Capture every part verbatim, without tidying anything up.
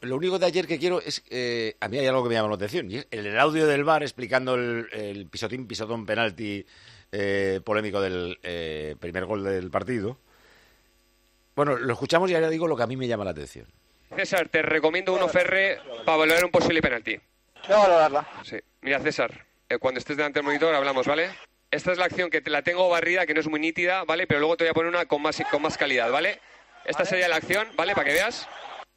lo único de ayer que quiero es... Eh, a mí hay algo que me llama la atención. Y es el, el audio del V A R explicando el, el pisotín, pisotón, penalti eh, polémico del eh, primer gol del partido. Bueno, lo escuchamos y ahora digo lo que a mí me llama la atención. César, te recomiendo uno Ferre para valorar un posible penalti. No valorarla. Sí. Mira, César, eh, cuando estés delante del monitor hablamos, ¿vale? Esta es la acción que te la tengo barrida, que no es muy nítida, ¿vale? Pero luego te voy a poner una con más, con más calidad, ¿vale? Esta ¿Vale? sería la acción, ¿vale? Para que veas.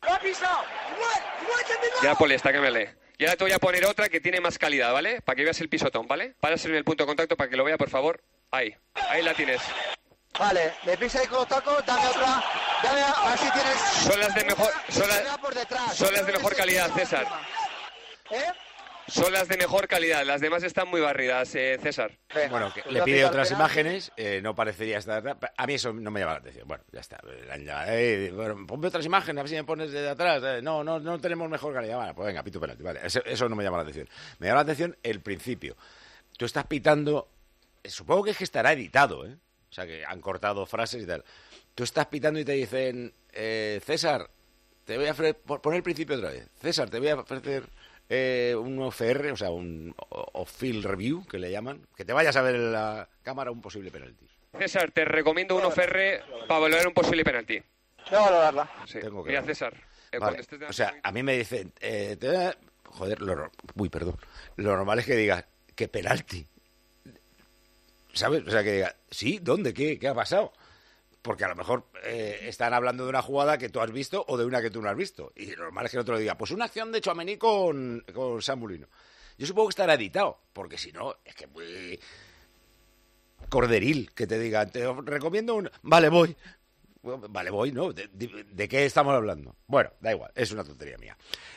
Ya, Poli, está que me lee. Y ahora te voy a poner otra que tiene más calidad, ¿vale? Para que veas el pisotón, ¿vale? Paras en el punto de contacto para que lo vea, por favor. Ahí. Ahí la tienes. Vale, me pisa ahí con los tacos, dame otra. Dame, a ver si tienes... Son las de mejor... Son las, son las de mejor calidad, César. ¿Eh? Son las de mejor calidad, las demás están muy barridas, eh, César. Bueno, que le pide otras imágenes, eh, no parecería estar... A mí eso no me llama la atención. Bueno, ya está. Eh, bueno, ponme otras imágenes, a ver si me pones de atrás. Eh, no, no, no tenemos mejor calidad. Vale, pues venga, pito penalti. Vale, eso, eso no me llama la atención. Me llama la atención el principio. Tú estás pitando... Supongo que es que estará editado, ¿eh? O sea, que han cortado frases y tal. Tú estás pitando y te dicen, eh, César, te voy a ofrecer... Poner el principio otra vez. César, te voy a ofrecer... Eh, un O F R, o sea, un off-field review, que le llaman, que te vayas a ver en la cámara un posible penalti. César, te recomiendo un O F R para valorar un posible penalti. No valorarla. Sí. Tengo que Mira, ver. César. Eh, Vale. estés O sea, a mí me dicen, eh, te... joder, lo... uy, perdón. Lo normal es que digas, ¿qué penalti? ¿Sabes? O sea, que digas, ¿sí? ¿Dónde? ¿Qué? ¿Qué ha pasado? Porque a lo mejor eh, están hablando de una jugada que tú has visto o de una que tú no has visto. Y lo normal es que el otro le diga, pues una acción de Tchouaméni con, con Sam Molino. Yo supongo que estará editado, porque si no, es que muy corderil que te diga, te recomiendo un... Vale, voy. Vale, voy, ¿no? ¿De, de, de qué estamos hablando? Bueno, da igual, es una tontería mía.